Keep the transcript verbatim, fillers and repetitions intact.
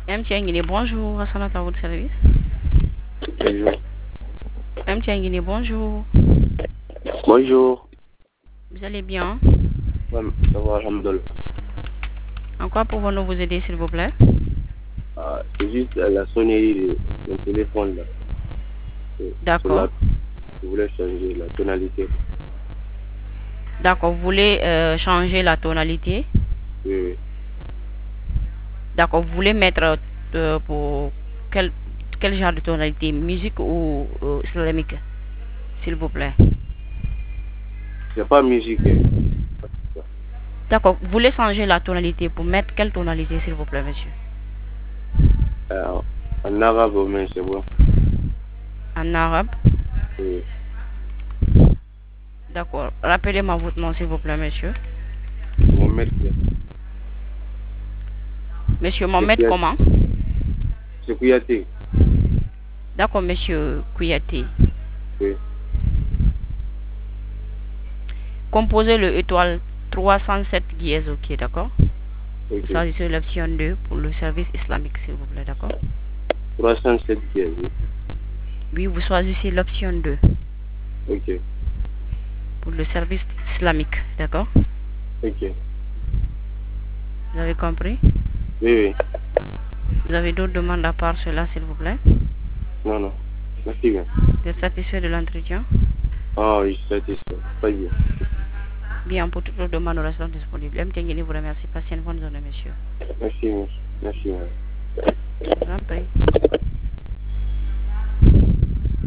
M. Tianguini, bonjour, Hassanat à votre service. Bonjour. M. Tianguini, bonjour. Bonjour. Vous allez bien? Ouais, ça va, alhamdoulilah. En quoi pouvons-nous vous aider, s'il vous plaît? Ah, c'est juste euh, la sonnerie de mon téléphone là. C'est- sur D'accord. la- Je voulais changer la tonalité. D'accord, vous voulez euh, changer la tonalité? Oui, oui. D'accord, vous voulez mettre euh, pour quel, quel genre de tonalité? Musique ou euh, islamique, s'il vous plaît? C'est pas musique. hein. D'accord, vous voulez changer la tonalité pour mettre quelle tonalité, s'il vous plaît, monsieur? Euh, en arabe, mais c'est bon. En arabe? Oui. D'accord. Rappelez-moi votre nom, s'il vous plaît, monsieur. Mohamed, Monsieur c'est Mohamed Kouyaté. comment? C'est Kouyaté. D'accord, monsieur Kouyaté. Oui. Composez le étoile trois cent sept dièse, ok, d'accord? Vous Ok. choisissez l'option deux pour le service islamique, s'il vous plaît, d'accord? trois cent sept dièse. oui. Oui, vous choisissez l'option deux Ok. pour le service islamique, d'accord? Ok. Vous avez compris? Oui, oui. Vous avez d'autres demandes à part cela, s'il vous plaît? Non, non. Merci bien. Vous êtes satisfait de l'entretien? Ah, oui, je suis satisfait. Très bien. Bien, pour toutes les demandes, nous restons disponibles. M. Tianguini vous remercie. Passez une bonne journée, monsieur. Merci, merci. Merci. madame. Je vous en prie.